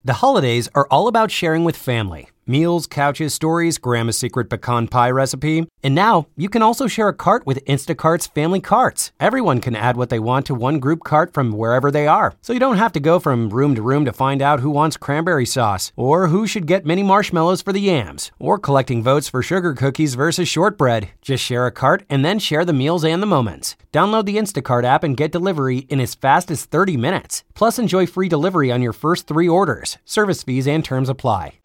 The holidays are all about sharing with family. Meals, couches, stories, Grandma's secret pecan pie recipe. And now, you can also share a cart with Instacart's Family Carts. Everyone can add what they want to one group cart from wherever they are. So you don't have to go from room to find out who wants cranberry sauce, or who should get mini marshmallows for the yams, or collecting votes for sugar cookies versus shortbread. Just share a cart and then share the meals and the moments. Download the Instacart app and get delivery in as fast as 30 minutes. Plus, enjoy free delivery on your first 3 orders. Service fees and terms apply.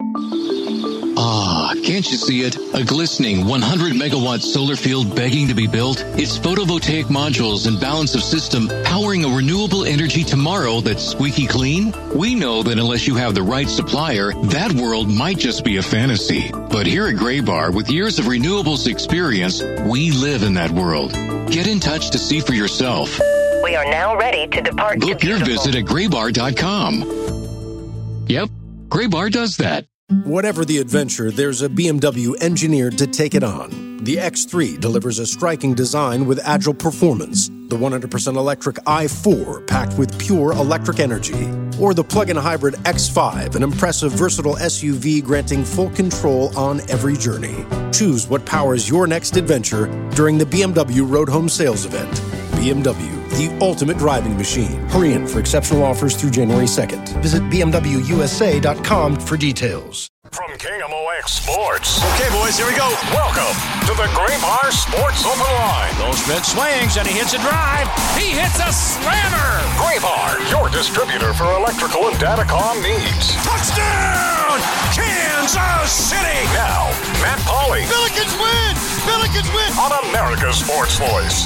Ah, can't you see it? A glistening 100-megawatt solar field begging to be built? Its photovoltaic modules and balance of system powering a renewable energy tomorrow that's squeaky clean? We know that unless you have the right supplier, that world might just be a fantasy. But here at Graybar, with years of renewables experience, we live in that world. Get in touch to see for yourself. We are now ready to depart. Book your visit at graybar.com. Yep, Graybar does that. Whatever the adventure, there's a BMW engineered to take it on. The X3 delivers a striking design with agile performance. The 100% electric i4 packed with pure electric energy. Or the plug-in hybrid X5, an impressive versatile SUV granting full control on every journey. Choose what powers your next adventure during the BMW Road Home Sales Event. BMW, the ultimate driving machine. Hurry in for exceptional offers through January 2nd. Visit BMWUSA.com for details. From KMOX Sports. Okay, boys, here we go. Welcome to the Graybar Sports Open Line. Goldschmidt swings, and he hits a drive. He hits a slammer. Graybar, your distributor for electrical and datacom needs. Touchdown! Kansas City! Now, Matt Pauley. Billikens win! Billikens win! On America's Sports Voice,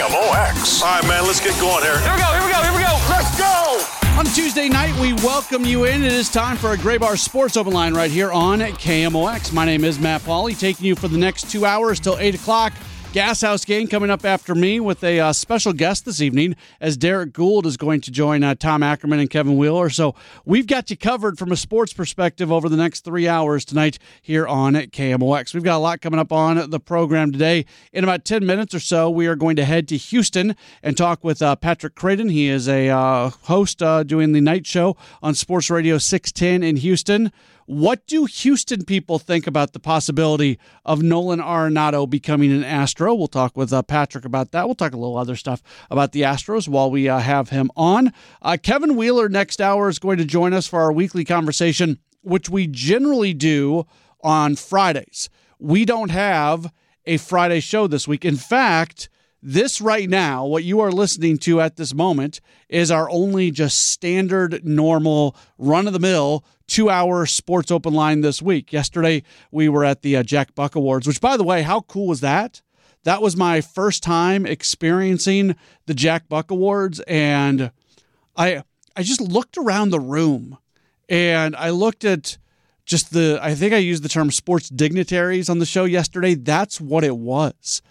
KMOX. All right, man, let's get going here. Here we go. Let's go! On Tuesday night, we welcome you in. It is time for a Graybar Sports Open Line right here on KMOX. My name is Matt Pauley, taking you for the next 2 hours till 8 o'clock. Gas House Gang coming up after me with a special guest this evening, as Derek Gould is going to join Tom Ackerman and Kevin Wheeler. So we've got you covered from a sports perspective over the next 3 hours tonight here on KMOX. We've got a lot coming up on the program today. In about 10 minutes or so, we are going to head to Houston and talk with Patrick Creighton. He is a host doing the night show on Sports Radio 610 in Houston. What do Houston people think about the possibility of Nolan Arenado becoming an Astro? We'll talk with Patrick about that. We'll talk a little other stuff about the Astros while we have him on. Kevin Wheeler next hour is going to join us for our weekly conversation, which we generally do on Fridays. We don't have a Friday show this week. In fact, this right now, what you are listening to at this moment, is our only just standard, normal, run-of-the-mill 2-hour Sports Open Line this week. Yesterday, we were at the Jack Buck Awards, which, by the way, how cool was that? That was my first time experiencing the Jack Buck Awards, and I just looked around the room, and I looked at just I think I used the term sports dignitaries on the show yesterday. That's what it was.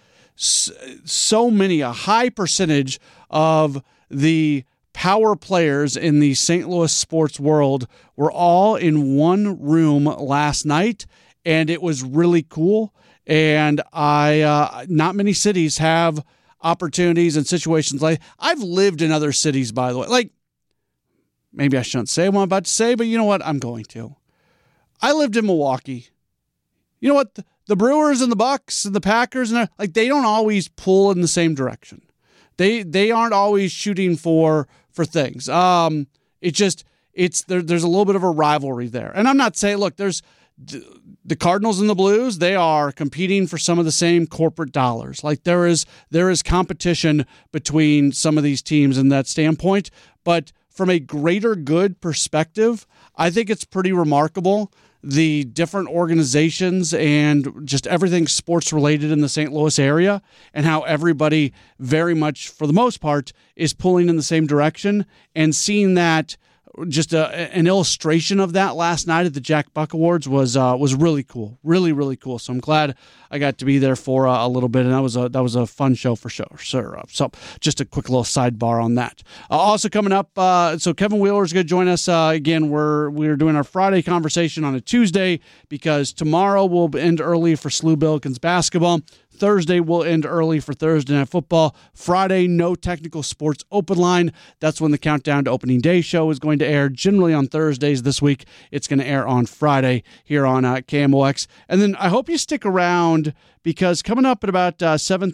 So many, a high percentage of the power players in the St. Louis sports world were all in one room last night, and it was really cool. And not many cities have opportunities and situations like. I've lived in other cities, by the way. Like, maybe I shouldn't say what I'm about to say, but you know what? I'm going to. I lived in Milwaukee. You know what? The Brewers and the Bucks and the Packers and they don't always pull in the same direction. They aren't always shooting for things. There's a little bit of a rivalry there. And I'm not saying, look, there's the Cardinals and the Blues, they are competing for some of the same corporate dollars. Like there is competition between some of these teams in that standpoint, but from a greater good perspective, I think it's pretty remarkable the different organizations and just everything sports related in the St. Louis area and how everybody very much, for the most part, is pulling in the same direction, and seeing that just an illustration of that last night at the Jack Buck Awards was really cool, really, really cool. So I'm glad I got to be there for a little bit, and that was a fun show for sure. So just a quick little sidebar on that. Also coming up, so Kevin Wheeler is going to join us again. We're doing our Friday conversation on a Tuesday because tomorrow we'll end early for SLU Billikens basketball. Thursday will end early for Thursday Night Football. Friday, no technical sports open line. That's when the Countdown to Opening Day show is going to air. Generally on Thursdays this week. It's going to air on Friday here on KMOX. And then I hope you stick around because coming up at about 7:30,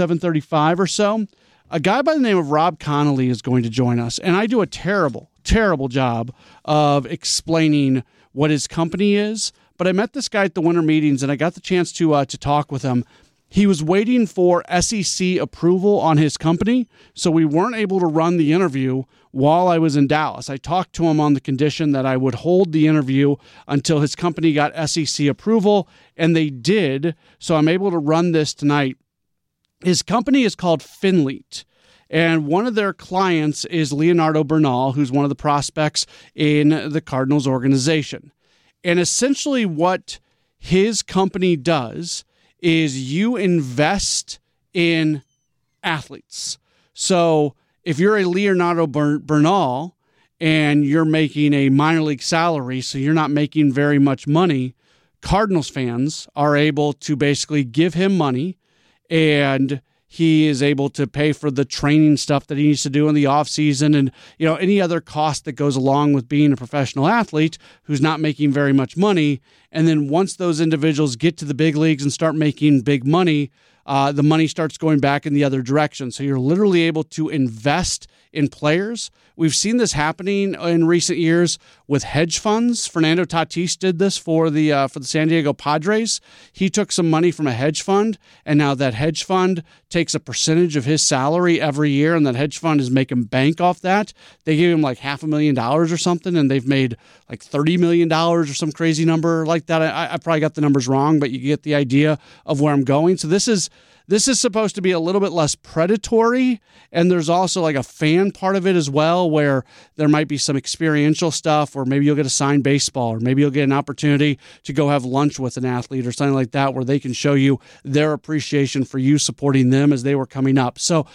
7:35 or so, a guy by the name of Rob Connolly is going to join us. And I do a terrible job of explaining what his company is. But I met this guy at the winter meetings, and I got the chance to talk with him. He was waiting for SEC approval on his company, so we weren't able to run the interview while I was in Dallas. I talked to him on the condition that I would hold the interview until his company got SEC approval, and they did, so I'm able to run this tonight. His company is called Finleet, and one of their clients is Leonardo Bernal, who's one of the prospects in the Cardinals organization. And essentially what his company does is you invest in athletes. So if you're a Leonardo Bernal and you're making a minor league salary, so you're not making very much money, Cardinals fans are able to basically give him money, and he is able to pay for the training stuff that he needs to do in the offseason and, any other cost that goes along with being a professional athlete who's not making very much money. And then once those individuals get to the big leagues and start making big money, the money starts going back in the other direction. So you're literally able to invest in players. We've seen this happening in recent years with hedge funds. Fernando Tatis did this for the San Diego Padres. He took some money from a hedge fund, and now that hedge fund takes a percentage of his salary every year, and that hedge fund is making bank off that. They gave him like $500,000 or something, and they've made like $30 million or some crazy number like that. I probably got the numbers wrong, but you get the idea of where I'm going. So this is supposed to be a little bit less predatory, and there's also like a fan part of it as well, where there might be some experiential stuff, or maybe you'll get a signed baseball, or maybe you'll get an opportunity to go have lunch with an athlete or something like that, where they can show you their appreciation for you supporting them as they were coming up. So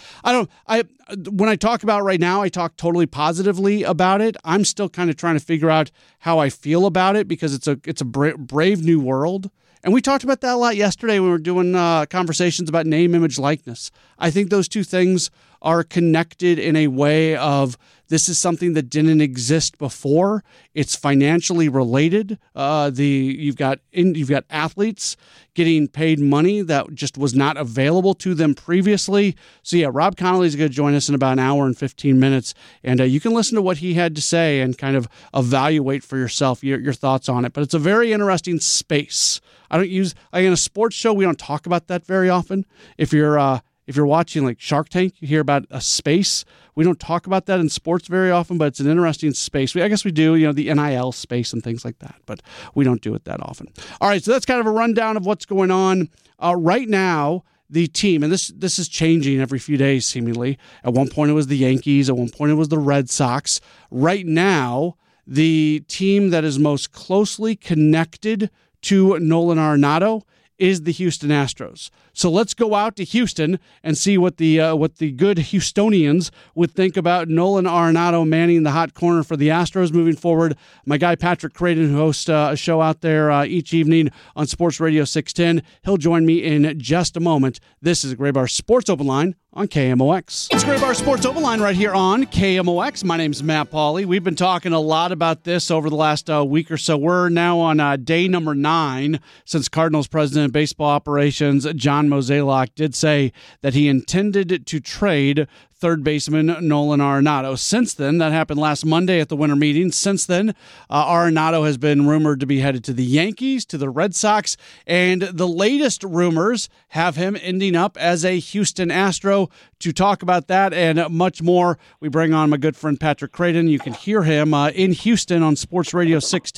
when I talk about it right now, I talk totally positively about it. I'm still kind of trying to figure out how I feel about it because it's a brave new world. And we talked about that a lot yesterday when we were doing conversations about name, image, likeness. I think those two things are connected in a way of this is something that didn't exist before. It's financially related. You've got athletes getting paid money that just was not available to them previously. So yeah, Rob Connolly is going to join us in about an hour and 15 minutes, and you can listen to what he had to say and kind of evaluate for yourself your thoughts on it. But it's a very interesting space. In a sports show, we don't talk about that very often. If you're watching like Shark Tank, you hear about a space. We don't talk about that in sports very often, but it's an interesting space. I guess we do, the NIL space and things like that, but we don't do it that often. All right, so that's kind of a rundown of what's going on right now. The team, and this is changing every few days seemingly. At one point it was the Yankees. At one point it was the Red Sox. Right now, the team that is most closely connected to Nolan Arenado is the Houston Astros. So let's go out to Houston and see what the good Houstonians would think about Nolan Arenado manning the hot corner for the Astros moving forward. My guy Patrick Creighton, who hosts a show out there each evening on Sports Radio 610, he'll join me in just a moment. This is Gray Bar Sports Open Line on KMOX. It's Gray Bar Sports Open Line right here on KMOX. My name's Matt Pauley. We've been talking a lot about this over the last week or so. We're now on day number 9 since Cardinals president of baseball operations, John Mozeliak, did say that he intended to trade third baseman Nolan Arenado. Since then, that happened last Monday at the winter meeting. Since then, Arenado has been rumored to be headed to the Yankees, to the Red Sox, and the latest rumors have him ending up as a Houston Astro. To talk about that and much more, we bring on my good friend Patrick Creighton. You can hear him in Houston on Sports Radio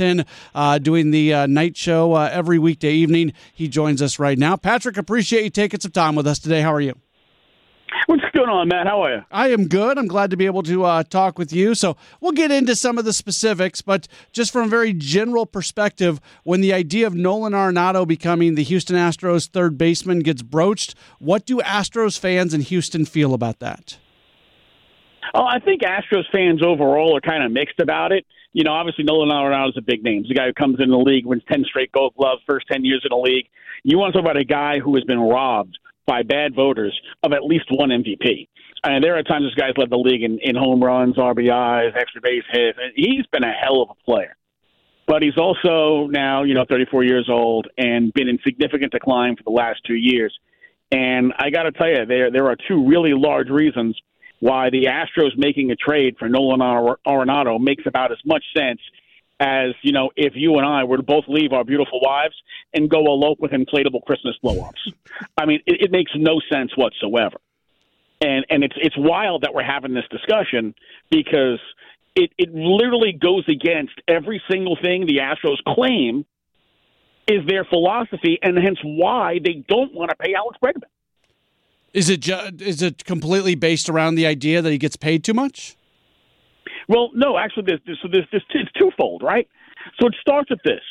610 doing the night show every weekday evening. He joins us right now. Patrick, appreciate you taking some time with us today. How are you? What's going on, Matt? How are you? I am good. I'm glad to be able to talk with you. So we'll get into some of the specifics, but just from a very general perspective, when the idea of Nolan Arenado becoming the Houston Astros third baseman gets broached, what do Astros fans in Houston feel about that? Oh, I think Astros fans overall are kind of mixed about it. obviously Nolan Arenado is a big name. He's a guy who comes in the league, wins 10 straight Gold Gloves, first 10 years in the league. You want to talk about a guy who has been robbed by bad voters of at least one MVP. And there are times this guy's led the league in home runs, RBIs, extra base hits. He's been a hell of a player. But he's also now, 34 years old and been in significant decline for the last 2 years. And I got to tell you, there are two really large reasons why the Astros making a trade for Nolan Arenado makes about as much sense as, if you and I were to both leave our beautiful wives and go elope with inflatable Christmas blow-ups. I mean, it makes no sense whatsoever. And it's wild that we're having this discussion because it literally goes against every single thing the Astros claim is their philosophy, and hence why they don't want to pay Alex Bregman. Is it completely based around the idea that he gets paid too much? Well, no, actually, it's twofold, right? So it starts with this.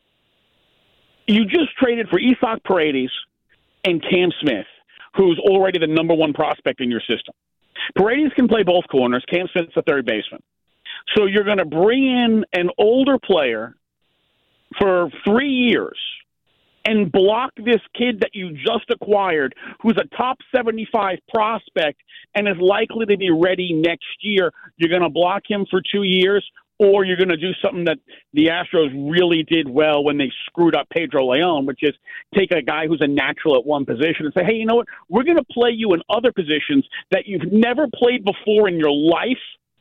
You just traded for Isaac Paredes and Cam Smith, who's already the number one prospect in your system. Paredes can play both corners. Cam Smith's a third baseman. So you're going to bring in an older player for 3 years and block this kid that you just acquired, who's a top 75 prospect and is likely to be ready next year. You're going to block him for 2 years, or you're going to do something that the Astros really did well when they screwed up Pedro Leon, which is take a guy who's a natural at one position and say, hey, you know what? We're going to play you in other positions that you've never played before in your life.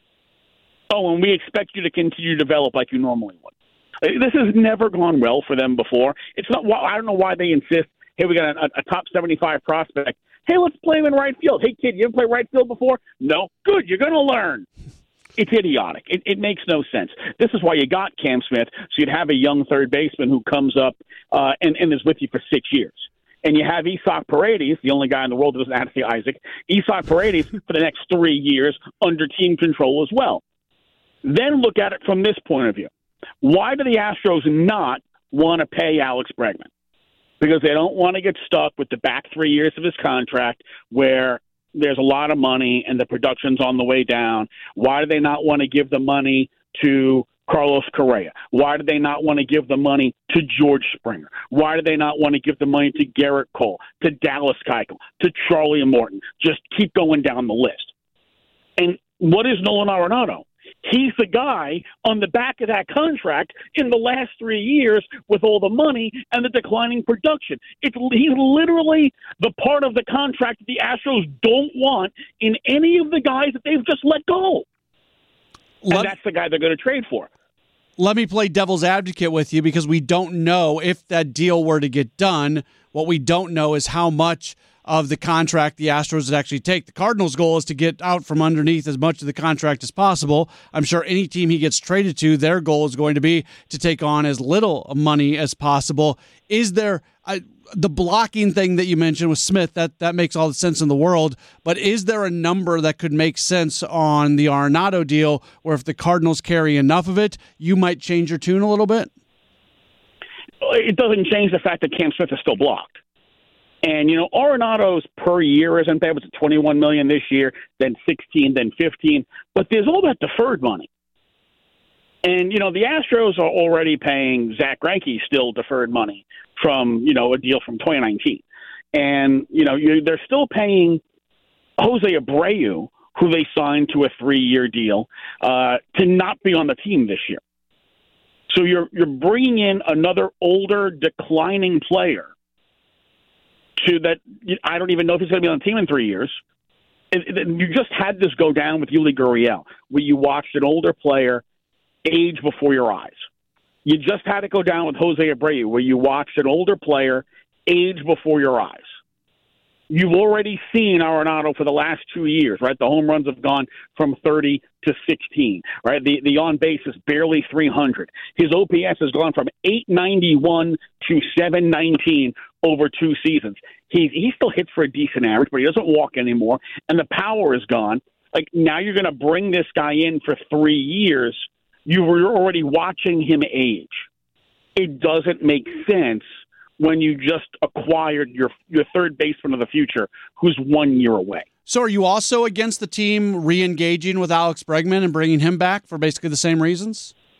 Oh, and we expect you to continue to develop like you normally would. This has never gone well for them before. It's not. I don't know why they insist, hey, we got a top 75 prospect. Hey, let's play him in right field. Hey, kid, you ever play right field before? No? Good. You're going to learn. It's idiotic. It makes no sense. This is why you got Cam Smith, so you'd have a young third baseman who comes up and is with you for 6 years. And you have Isaac Paredes, the only guy in the world that doesn't have to say Isaac, Isaac Paredes for the next 3 years under team control as well. Then look at it from this point of view. Why do the Astros not want to pay Alex Bregman? Because they don't want to get stuck with the back 3 years of his contract where there's a lot of money and the production's on the way down. Why do they not want to give the money to Carlos Correa? Why do they not want to give the money to George Springer? Why do they not want to give the money to Garrett Cole, to Dallas Keuchel, to Charlie Morton? Just keep going down the list. And what is Nolan Arenado? He's the guy on the back of that contract in the last 3 years with all the money and the declining production. He's literally the part of the contract that the Astros don't want in any of the guys that they've just let go. And that's the guy they're going to trade for. Let me play devil's advocate with you because we don't know if that deal were to get done. What we don't know is how much of the contract the Astros would actually take. The Cardinals' goal is to get out from underneath as much of the contract as possible. I'm sure any team he gets traded to, their goal is going to be to take on as little money as possible. Is there the blocking thing that you mentioned with Smith, that makes all the sense in the world, but is there a number that could make sense on the Arenado deal where if the Cardinals carry enough of it, you might change your tune a little bit? It doesn't change the fact that Cam Smith is still blocked. And, Arenado's per year isn't bad. It was $21 million this year, then 16, then 15. But there's all that deferred money. And, the Astros are already paying Zach Greinke still deferred money from, a deal from 2019. And, they're still paying Jose Abreu, who they signed to a 3-year deal, to not be on the team this year. So you're bringing in another older, declining player to that. I don't even know if he's going to be on the team in 3 years. You just had this go down with Yuli Gurriel, where you watched an older player age before your eyes. You just had it go down with Jose Abreu, where you watched an older player age before your eyes. You've already seen Arenado for the last 2 years, right? The home runs have gone from 30 to 16, right? The on base is barely 300. His OPS has gone from 891 to 719 over 2 seasons. He still hits for a decent average, but he doesn't walk anymore, and the power is gone. Like, now you're going to bring this guy in for 3 years. You were already watching him age. It doesn't make sense when you just acquired your third baseman of the future who's 1 year away. So are you also against the team re-engaging with Alex Bregman and bringing him back for basically the same reasons?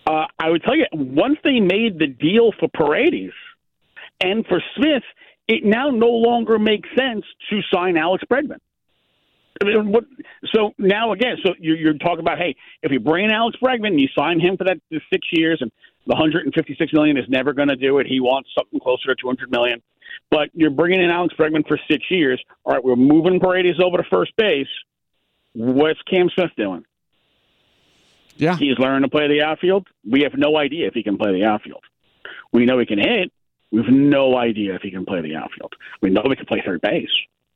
I would tell you, once they made the deal for Paredes and for Smith, it now no longer makes sense to sign Alex Bregman. I mean, so now again, so you're talking about, hey, if you bring in Alex Bregman, you sign him for that 6 years, and the $156 million is never going to do it. He wants something closer to $200 million. But you're bringing in Alex Bregman for 6 years. All right, we're moving Paredes over to first base. What's Cam Smith doing? Yeah, he's learning to play the outfield. We have no idea if he can play the outfield. We know he can hit. We have no idea if he can play the outfield. We know he can play third base.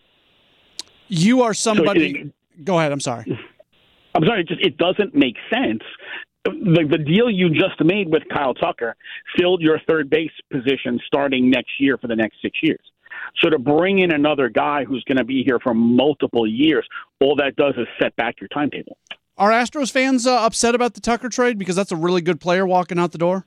You are somebody. Go ahead. I'm sorry. I'm sorry. It doesn't make sense. The deal you just made with Kyle Tucker filled your third base position starting next year for the next 6 years. So to bring in another guy who's going to be here for multiple years, all that does is set back your timetable. Are Astros fans upset about the Tucker trade because that's a really good player walking out the door?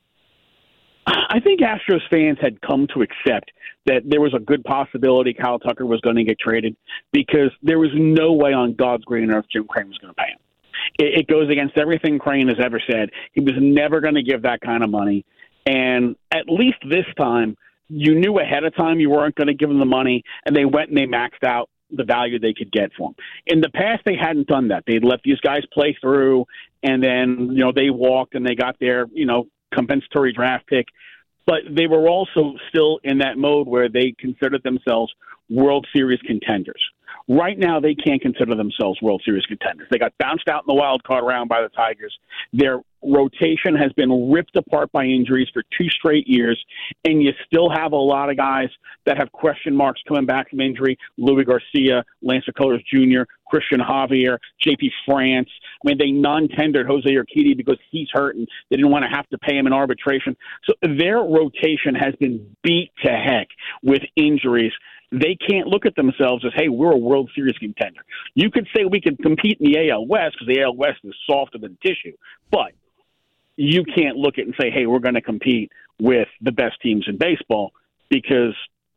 I think Astros fans had come to accept that there was a good possibility Kyle Tucker was going to get traded because there was no way on God's green earth Jim Crane was going to pay him. It goes against everything Crane has ever said. He was never going to give that kind of money. And at least this time, you knew ahead of time you weren't going to give him the money, and they went and they maxed out the value they could get for him. In the past, they hadn't done that. They'd let these guys play through, and then, they walked and they got their, compensatory draft pick. But they were also still in that mode where they considered themselves World Series contenders. Right now, they can't consider themselves World Series contenders. They got bounced out in the wild card round by the Tigers. Their rotation has been ripped apart by injuries for 2 straight years, and you still have a lot of guys that have question marks coming back from injury. Louis Garcia, Lance McCullers Jr., Christian Javier, J.P. France. I mean, they non-tendered Jose Urquidy because he's hurt, and they didn't want to have to pay him in arbitration. So their rotation has been beat to heck with injuries. They can't look at themselves as, hey, we're a World Series contender. You could say we can compete in the AL West because the AL West is softer than tissue, but you can't look at it and say, hey, we're going to compete with the best teams in baseball because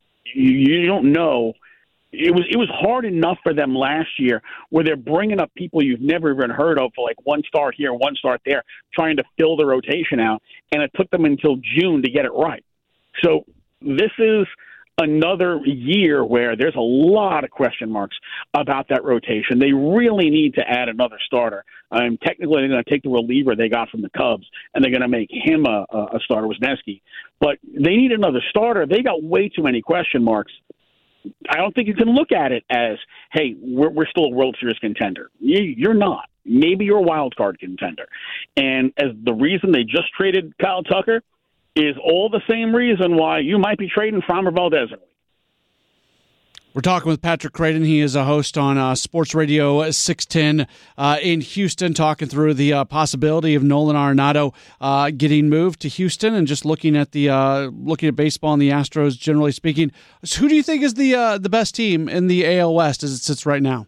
you don't know. It was hard enough for them last year where they're bringing up people you've never even heard of for like one start here, one start there, trying to fill the rotation out, and it took them until June to get it right. So this is another year where there's a lot of question marks about that rotation. They really need to add another starter. Technically, they're going to take the reliever they got from the Cubs, and they're going to make him a starter, Wisniewski. But they need another starter. They got way too many question marks. I don't think you can look at it as, hey, we're still a World Series contender. You're not. Maybe you're a wild card contender. And as the reason they just traded Kyle Tucker is all the same reason why you might be trading Framber Valdez. We're talking with Patrick Creighton. He is a host on Sports Radio 610 in Houston, talking through the possibility of Nolan Arenado getting moved to Houston, and just looking at baseball and the Astros generally speaking. So who do you think is the best team in the AL West as it sits right now?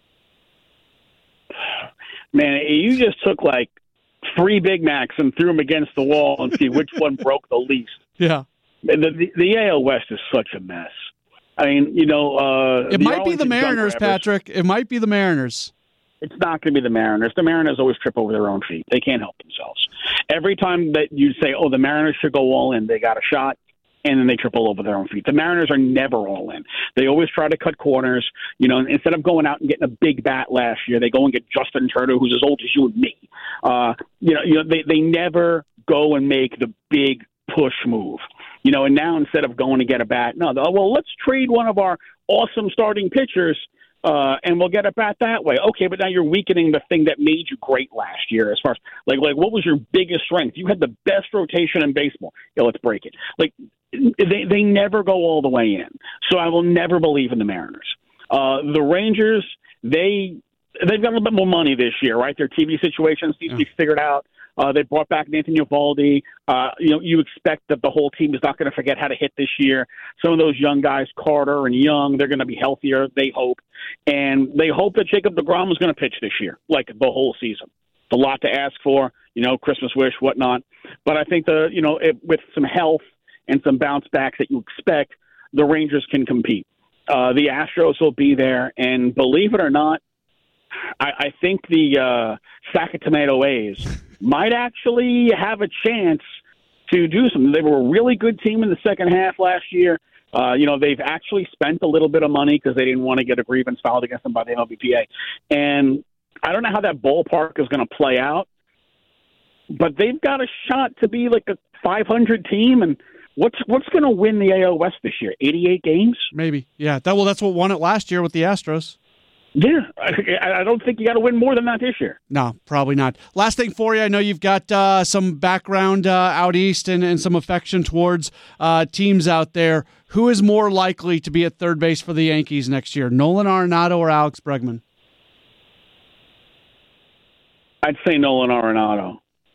Man, you just took like 3 Big Macs and threw them against the wall and see which one broke the least. Yeah. The AL West is such a mess. I mean, it might be the Mariners, Patrick. It might be the Mariners. It's not going to be the Mariners. The Mariners always trip over their own feet. They can't help themselves. Every time that you say, oh, the Mariners should go all in, they got a shot, and then they triple over their own feet. The Mariners are never all in. They always try to cut corners. Instead of going out and getting a big bat last year, they go and get Justin Turner, who's as old as you and me. They never go and make the big push move. And now instead of going to get a bat, let's trade one of our awesome starting pitchers and we'll get a bat that way. Okay, but now you're weakening the thing that made you great last year as far as, like what was your biggest strength? You had the best rotation in baseball. Let's break it. They never go all the way in. So I will never believe in the Mariners. The Rangers, they've got a little bit more money this year, right? Their TV situation seems to be figured out. They brought back Nathan Eovaldi. You expect that the whole team is not going to forget how to hit this year. Some of those young guys, Carter and Young, they're going to be healthier, they hope. And they hope that Jacob deGrom is going to pitch this year, like the whole season. It's a lot to ask for, Christmas wish, whatnot. But I think with some health and some bounce backs that you expect, the Rangers can compete. The Astros will be there. And believe it or not, I think the sack of tomato A's might actually have a chance to do something. They were a really good team in the second half last year. They've actually spent a little bit of money because they didn't want to get a grievance filed against them by the MLBPA. And I don't know how that ballpark is going to play out, but they've got a shot to be like a 500 team. And what's going to win the AL West this year? 88 games? Maybe. Yeah. That's what won it last year with the Astros. Yeah, I don't think you got to win more than that this year. No, probably not. Last thing for you, I know you've got some background out east and some affection towards teams out there. Who is more likely to be at third base for the Yankees next year, Nolan Arenado or Alex Bregman? I'd say Nolan Arenado.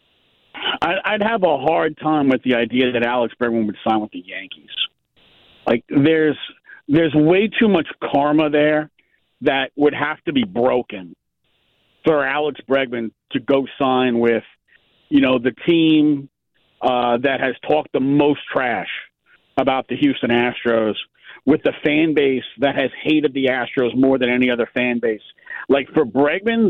I'd have a hard time with the idea that Alex Bregman would sign with the Yankees. Like, there's way too much karma there that would have to be broken for Alex Bregman to go sign with, the team that has talked the most trash about the Houston Astros, with the fan base that has hated the Astros more than any other fan base. Like, for Bregman,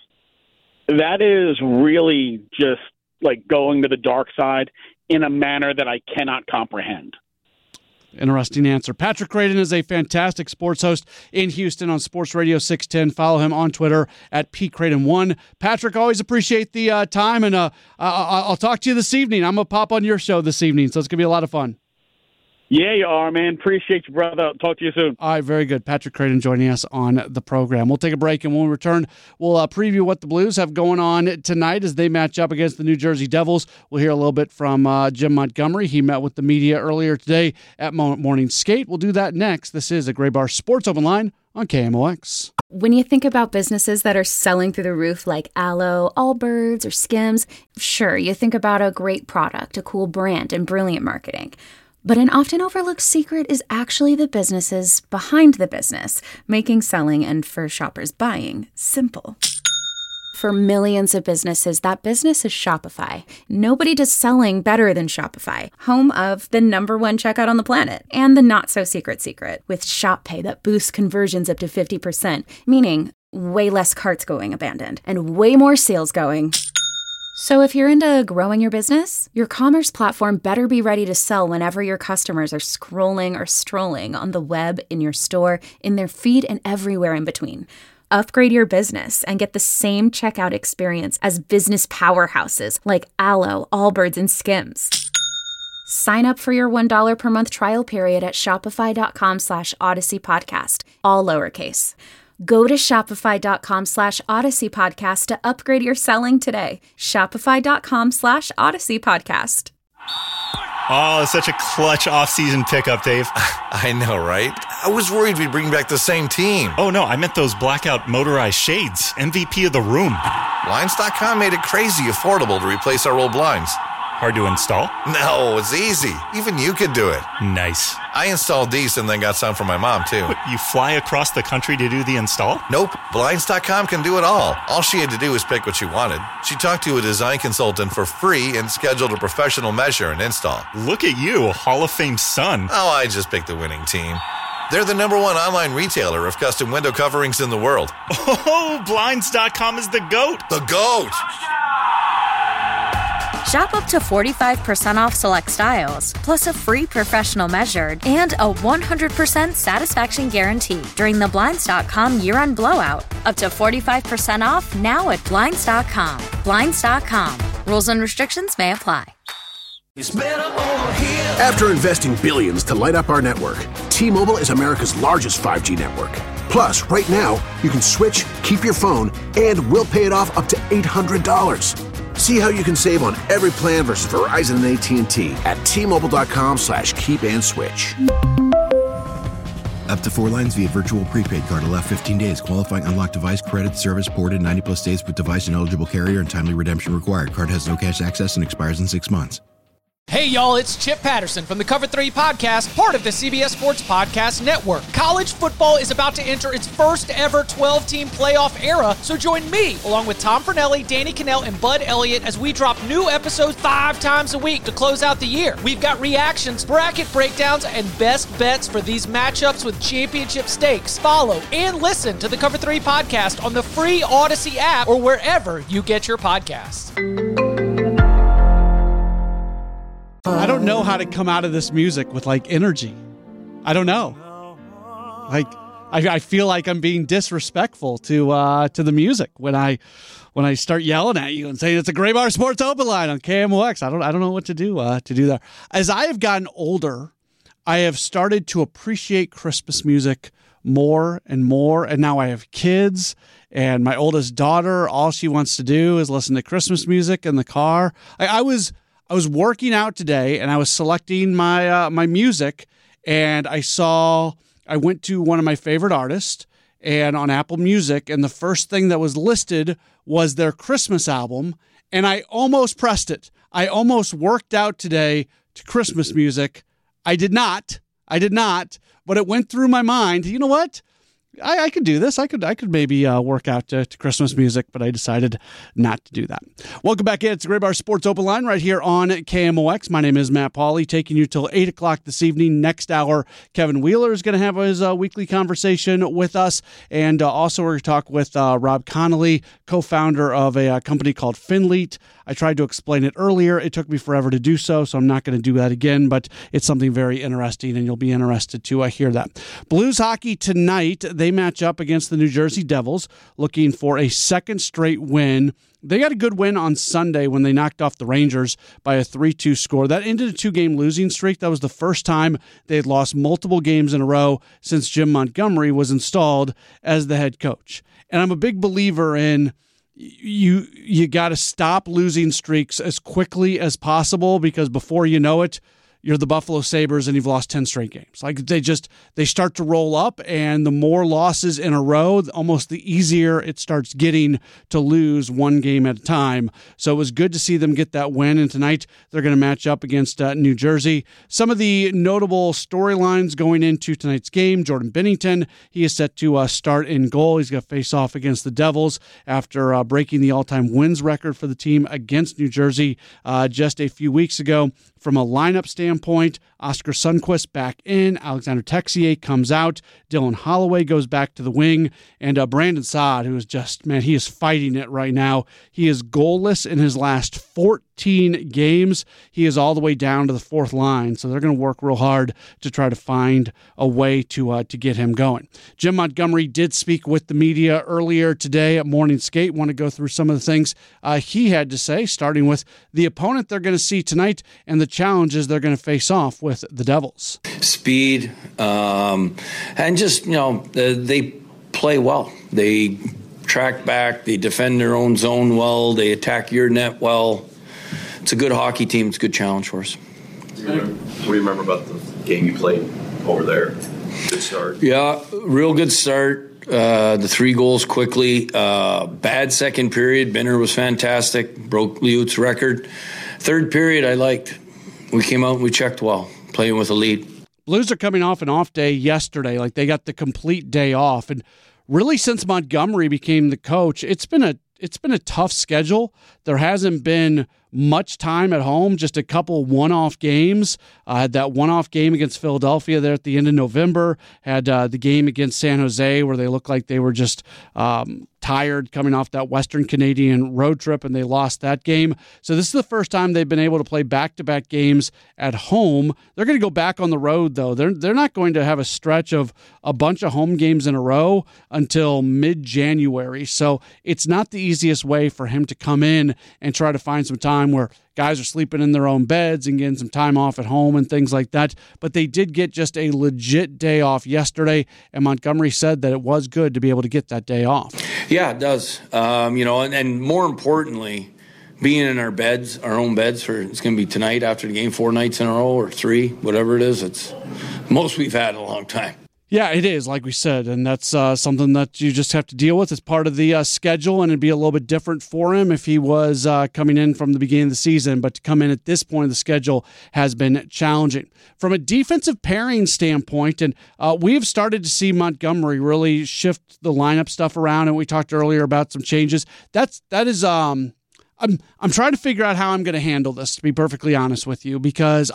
that is really just like going to the dark side in a manner that I cannot comprehend. Interesting answer. Patrick Creighton is a fantastic sports host in Houston on Sports Radio 610. Follow him on Twitter at PCreighton1. Patrick, always appreciate the time, and I'll talk to you this evening. I'm going to pop on your show this evening, so it's going to be a lot of fun. Yeah, you are, man. Appreciate you, brother. I'll talk to you soon. All right, very good. Patrick Creighton joining us on the program. We'll take a break, and when we return, we'll preview what the Blues have going on tonight as they match up against the New Jersey Devils. We'll hear a little bit from Jim Montgomery. He met with the media earlier today at Morning Skate. We'll do that next. This is a Gray Bar Sports Open Line on KMOX. When you think about businesses that are selling through the roof like Aloe, Allbirds, or Skims, sure, you think about a great product, a cool brand, and brilliant marketing. But an often overlooked secret is actually the businesses behind the business, making selling and for shoppers buying simple. For millions of businesses, that business is Shopify. Nobody does selling better than Shopify, home of the #1 checkout on the planet and the not-so-secret secret with Shop Pay that boosts conversions up to 50%, meaning way less carts going abandoned and way more sales going. So if you're into growing your business, your commerce platform better be ready to sell whenever your customers are scrolling or strolling on the web, in your store, in their feed, and everywhere in between. Upgrade your business and get the same checkout experience as business powerhouses like Aloe, Allbirds, and Skims. Sign up for your $1 per month trial period at shopify.com/Odyssey Podcast, all lowercase. Go to shopify.com/Odyssey Podcast to upgrade your selling today. Shopify.com/Odyssey Podcast. Oh, it's such a clutch off-season pickup, Dave. I know, right? I was worried we'd bring back the same team. Oh, no, I meant those blackout motorized shades. MVP of the room. Blinds.com made it crazy affordable to replace our old blinds. Hard to install? No, it's easy. Even you could do it. Nice. I installed these and then got some for my mom, too. What, you fly across the country to do the install? Nope. Blinds.com can do it all. All she had to do was pick what she wanted. She talked to a design consultant for free and scheduled a professional measure and install. Look at you, a Hall of Fame son. Oh, I just picked the winning team. They're the #1 online retailer of custom window coverings in the world. Oh, Blinds.com is the GOAT. The GOAT! Shop up to 45% off select styles, plus a free professional measured and a 100% satisfaction guarantee during the Blinds.com year-end blowout. Up to 45% off now at Blinds.com. Blinds.com. Rules and restrictions may apply. After investing billions to light up our network, T-Mobile is America's largest 5G network. Plus, right now, you can switch, keep your phone, and we'll pay it off up to $800. See how you can save on every plan versus Verizon and AT&T at T-Mobile.com/keep-and-switch. Up to 4 lines via virtual prepaid card. Allow 15 days. Qualifying unlocked device credit service ported 90+ days with device and eligible carrier and timely redemption required. Card has no cash access and expires in 6 months. Hey, y'all, it's Chip Patterson from the Cover 3 Podcast, part of the CBS Sports Podcast Network. College football is about to enter its first ever 12-team playoff era, so join me, along with Tom Fornelli, Danny Cannell, and Bud Elliott, as we drop new episodes 5 times a week to close out the year. We've got reactions, bracket breakdowns, and best bets for these matchups with championship stakes. Follow and listen to the Cover 3 Podcast on the free Odyssey app or wherever you get your podcasts. I don't know how to come out of this music with like energy. I don't know. Like I feel like I'm being disrespectful to the music when I start yelling at you and saying it's a Gray Bar Sports Open Line on KMOX. I don't know what to do there. As I have gotten older, I have started to appreciate Christmas music more and more, and now I have kids, and my oldest daughter, all she wants to do is listen to Christmas music in the car. I was working out today, and I was selecting my music, and I went to one of my favorite artists, and on Apple Music, and the first thing that was listed was their Christmas album, and I almost pressed it. I almost worked out today to Christmas music. I did not, but it went through my mind. You know what? I could do this. I could maybe work out to Christmas music, but I decided not to do that. Welcome back in. It's the Gray Bar Sports Open Line right here on KMOX. My name is Matt Pauley, taking you till 8 o'clock this evening. Next hour, Kevin Wheeler is going to have his weekly conversation with us. And also we're going to talk with Rob Connolly, co-founder of a company called Finleet. I tried to explain it earlier. It took me forever to do so I'm not going to do that again, but it's something very interesting, and you'll be interested to hear that. Blues hockey tonight, they match up against the New Jersey Devils, looking for a second straight win. They got a good win on Sunday when they knocked off the Rangers by a 3-2 score. That ended a 2-game losing streak. That was the first time they had lost multiple games in a row since Jim Montgomery was installed as the head coach. And I'm a big believer in you got to stop losing streaks as quickly as possible, because before you know it, you're the Buffalo Sabres and you've lost 10 straight games. Like they start to roll up, and the more losses in a row, almost the easier it starts getting to lose one game at a time. So it was good to see them get that win, and tonight they're going to match up against New Jersey. Some of the notable storylines going into tonight's game: Jordan Binnington, he is set to start in goal. He's going to face off against the Devils after breaking the all-time wins record for the team against New Jersey just a few weeks ago. From a lineup standpoint, Oscar Sundqvist back in, Alexander Texier comes out, Dylan Holloway goes back to the wing, and Brandon Saad, who is just, man, he is fighting it right now. He is goalless in his last 14 games. He is all the way down to the fourth line, so they're going to work real hard to try to find a way to get him going. Jim Montgomery did speak with the media earlier today at Morning Skate. Want to go through some of the things he had to say, starting with the opponent they're going to see tonight and the challenges they're going to face off with the Devils. Speed, and just, they play well. They track back, they defend their own zone well, they attack your net well. It's a good hockey team. It's a good challenge for us. What do you remember about the game you played over there? Good start. Yeah, real good start. The 3 goals quickly. Bad second period. Benner was fantastic. Broke Liut's record. Third period I liked. We came out and we checked well, playing with a lead. Blues are coming off an off day yesterday. Like, they got the complete day off. And really, since Montgomery became the coach, it's been a tough schedule. There hasn't been much time at home, just a couple one-off games. Had that one-off game against Philadelphia there at the end of November. Had the game against San Jose where they looked like they were just tired coming off that Western Canadian road trip, and they lost that game. So this is the first time they've been able to play back-to-back games at home. They're going to go back on the road, though. They're not going to have a stretch of a bunch of home games in a row until mid-January. So it's not the easiest way for him to come in and try to find some time where guys are sleeping in their own beds and getting some time off at home and things like that. But they did get just a legit day off yesterday, and Montgomery said that it was good to be able to get that day off. Yeah, it does. And more importantly, being in our beds, our own beds, it's going to be tonight after the game, 4 nights in a row or 3, whatever it is. It's the most we've had in a long time. Yeah, it is, like we said, and that's something that you just have to deal with. It's part of the schedule, and it'd be a little bit different for him if he was coming in from the beginning of the season, but to come in at this point of the schedule has been challenging. From a defensive pairing standpoint, and we have started to see Montgomery really shift the lineup stuff around, and we talked earlier about some changes. That is I'm trying to figure out how I'm going to handle this, to be perfectly honest with you, because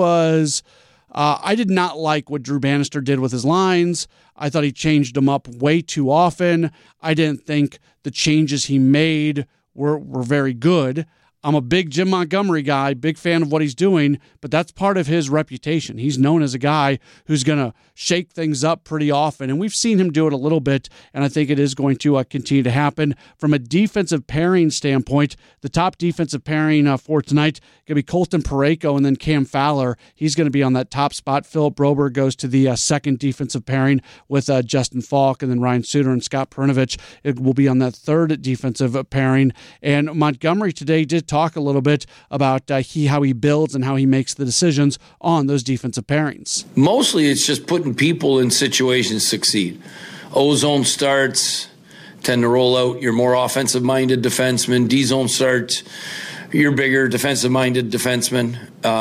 I did not like what Drew Bannister did with his lines. I thought he changed them up way too often. I didn't think the changes he made were very good. I'm a big Jim Montgomery guy, big fan of what he's doing, but that's part of his reputation. He's known as a guy who's going to shake things up pretty often, and we've seen him do it a little bit, and I think it is going to continue to happen. From a defensive pairing standpoint, the top defensive pairing for tonight going to be Colton Parayko and then Cam Fowler. He's going to be on that top spot. Philip Broberg goes to the second defensive pairing with Justin Falk, and then Ryan Suter and Scott Perunovich it will be on that third defensive pairing. And Montgomery today did talk a little bit about how he builds and how he makes the decisions on those defensive pairings. Mostly it's just putting people in situations to succeed. O-zone starts, tend to roll out your more offensive-minded defenseman. D-zone starts, your bigger defensive-minded defenseman.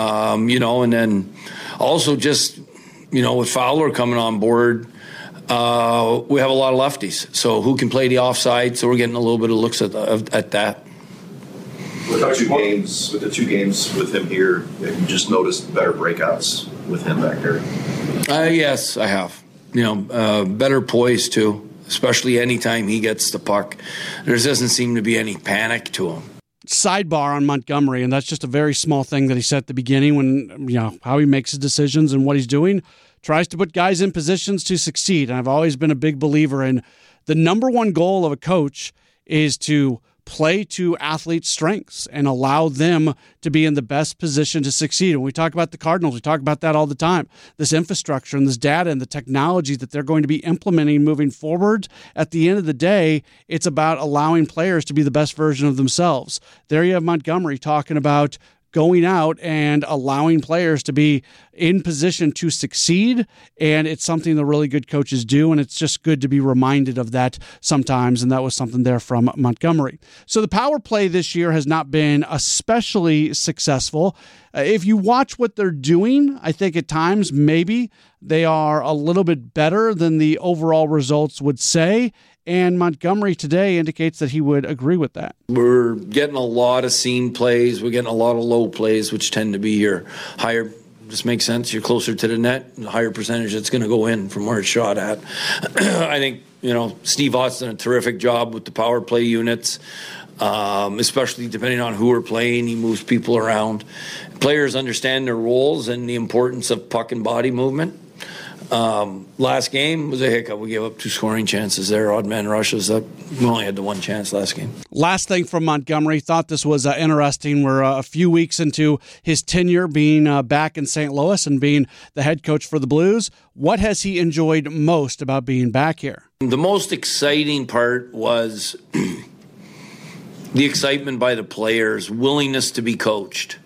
And then also just, with Fowler coming on board, we have a lot of lefties. So who can play the offside? So we're getting a little bit of looks at that. With the two games with him here, you just noticed better breakouts with him back there. Yes, I have. Better poise too, especially anytime he gets the puck. There doesn't seem to be any panic to him. Sidebar on Montgomery, and that's just a very small thing that he said at the beginning when, how he makes his decisions and what he's doing. Tries to put guys in positions to succeed. And I've always been a big believer in the number one goal of a coach is to play to athletes' strengths and allow them to be in the best position to succeed. When we talk about the Cardinals, we talk about that all the time. This infrastructure and this data and the technology that they're going to be implementing moving forward, at the end of the day, it's about allowing players to be the best version of themselves. There you have Montgomery talking about going out and allowing players to be in position to succeed, and it's something the really good coaches do, and it's just good to be reminded of that sometimes, and that was something there from Montgomery. So the power play this year has not been especially successful. If you watch what they're doing, I think at times maybe they are a little bit better than the overall results would say, and Montgomery today indicates that he would agree with that. We're getting a lot of seam plays. We're getting a lot of low plays, which tend to be your higher. Just makes sense. You're closer to the net, the higher percentage that's going to go in from where it's shot at. I think, Steve Ott's done a terrific job with the power play units, especially depending on who we're playing. He moves people around. Players understand their roles and the importance of puck and body movement. Last game was a hiccup. We gave up 2 scoring chances there, odd man rushes. We only had the 1 chance last game. Last thing from Montgomery, thought this was interesting. We're a few weeks into his tenure being back in St. Louis and being the head coach for the Blues. What has he enjoyed most about being back here? The most exciting part was the excitement by the players, willingness to be coached,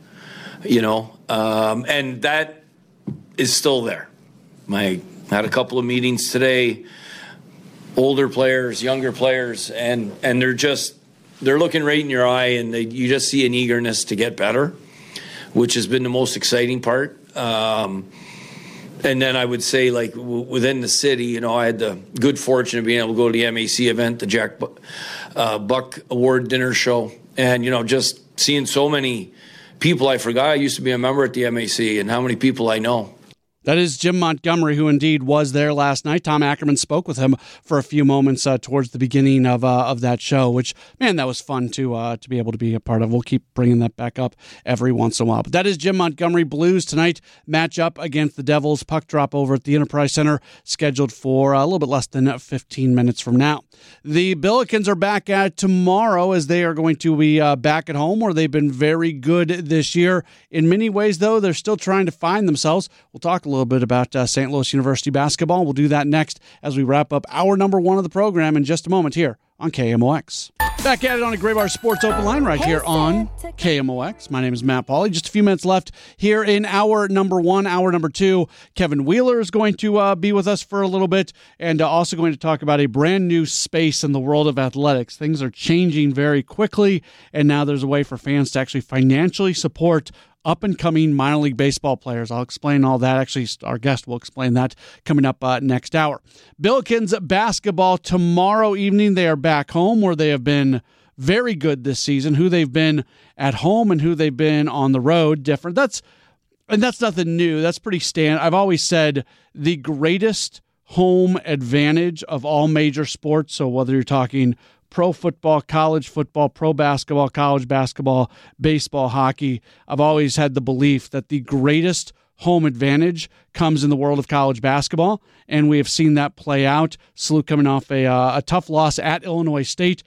and that is still there. I had a couple of meetings today, older players, younger players, and they're looking right in your eye, and you just see an eagerness to get better, which has been the most exciting part. And then I would say, within the city, I had the good fortune of being able to go to the MAC event, the Jack Buck Award dinner show, and, just seeing so many people I forgot I used to be a member at the MAC and how many people I know. That is Jim Montgomery, who indeed was there last night. Tom Ackerman spoke with him for a few moments towards the beginning of that show, which, man, that was fun to be able to be a part of. We'll keep bringing that back up every once in a while. But that is Jim Montgomery. Blues tonight match up against the Devils. Puck drop over at the Enterprise Center, scheduled for a little bit less than 15 minutes from now. The Billikens are back at tomorrow, as they are going to be back at home, where they've been very good this year. In many ways, though, they're still trying to find themselves. We'll talk a little bit about St. Louis University basketball. We'll do that next as we wrap up hour number 1 of the program in just a moment here on KMOX. Back at it on a Graybar Sports Open Line right here on KMOX. My name is Matt Pauley. Just a few minutes left here in hour number 1. Hour number 2, Kevin Wheeler is going to be with us for a little bit, and also going to talk about a brand new space in the world of athletics. Things are changing very quickly, and now there's a way for fans to actually financially support up-and-coming minor league baseball players. I'll explain all that. Actually, our guest will explain that coming up next hour. Billikens basketball tomorrow evening. They are back home, where they have been very good this season. Who they've been at home and who they've been on the road, different. That's nothing new. That's pretty standard. I've always said the greatest home advantage of all major sports, so whether you're talking pro football, college football, pro basketball, college basketball, baseball, hockey. I've always had the belief that the greatest home advantage comes in the world of college basketball, and we have seen that play out. SLU coming off a tough loss at Illinois State,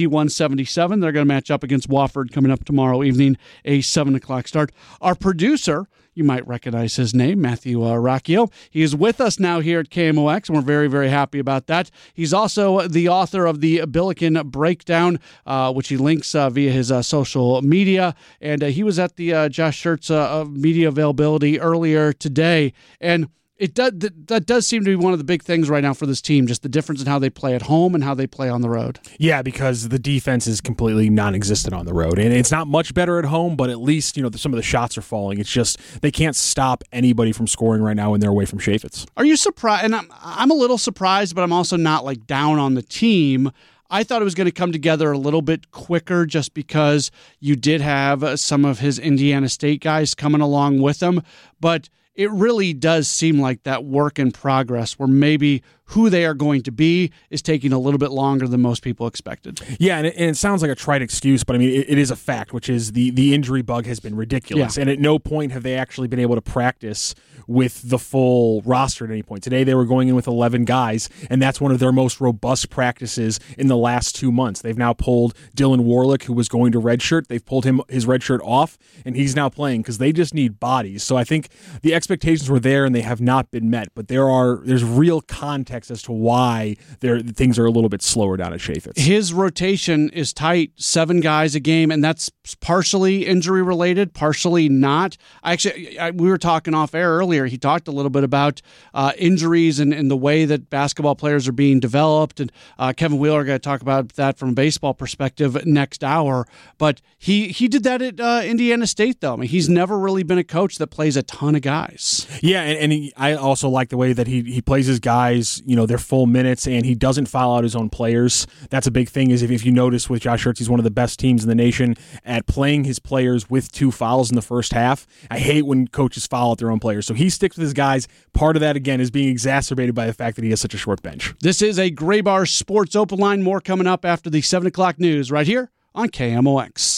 81-77. They're going to match up against Wofford coming up tomorrow evening, a 7 o'clock start. Our producer, you might recognize his name, Matthew Rocchio. He is with us now here at KMOX, and we're very, very happy about that. He's also the author of the Billiken Breakdown, which he links via his social media. And he was at the Josh Schertz media availability earlier today. And that does seem to be one of the big things right now for this team, just the difference in how they play at home and how they play on the road. Yeah, because the defense is completely non-existent on the road. And it's not much better at home, but at least, some of the shots are falling. It's just they can't stop anybody from scoring right now when they're away from Chaffetz. Are you surprised? And I'm a little surprised, but I'm also not down on the team. I thought it was going to come together a little bit quicker just because you did have some of his Indiana State guys coming along with him, but it really does seem like that work in progress where maybe who they are going to be is taking a little bit longer than most people expected. Yeah, and it sounds like a trite excuse, but I mean, it is a fact, which is the injury bug has been ridiculous. Yeah. And at no point have they actually been able to practice with the full roster at any point. Today they were going in with 11 guys, and that's one of their most robust practices in the last 2 months. They've now pulled Dylan Warlick, who was going to redshirt. They've pulled his redshirt off, and he's now playing because they just need bodies. So I think the expectations were there, and they have not been met. But there's real context as to why things are a little bit slower down at Chaffetz. His rotation is tight, 7 guys a game, and that's partially injury related, partially not. We were talking off air earlier. He talked a little bit about injuries and the way that basketball players are being developed, and Kevin Wheeler got to talk about that from a baseball perspective next hour. But he did that at Indiana State, though. I mean, he's never really been a coach that plays a ton of guys. Yeah, and I also like the way that he plays his guys, their full minutes, and he doesn't foul out his own players. That's a big thing. Is if you notice with Josh Schertz, he's one of the best teams in the nation at playing his players with 2 fouls in the first half. I hate when coaches foul out their own players. So he sticks with his guys. Part of that, again, is being exacerbated by the fact that he has such a short bench. This is a Graybar Sports Open Line. More coming up after the 7 o'clock news right here on KMOX.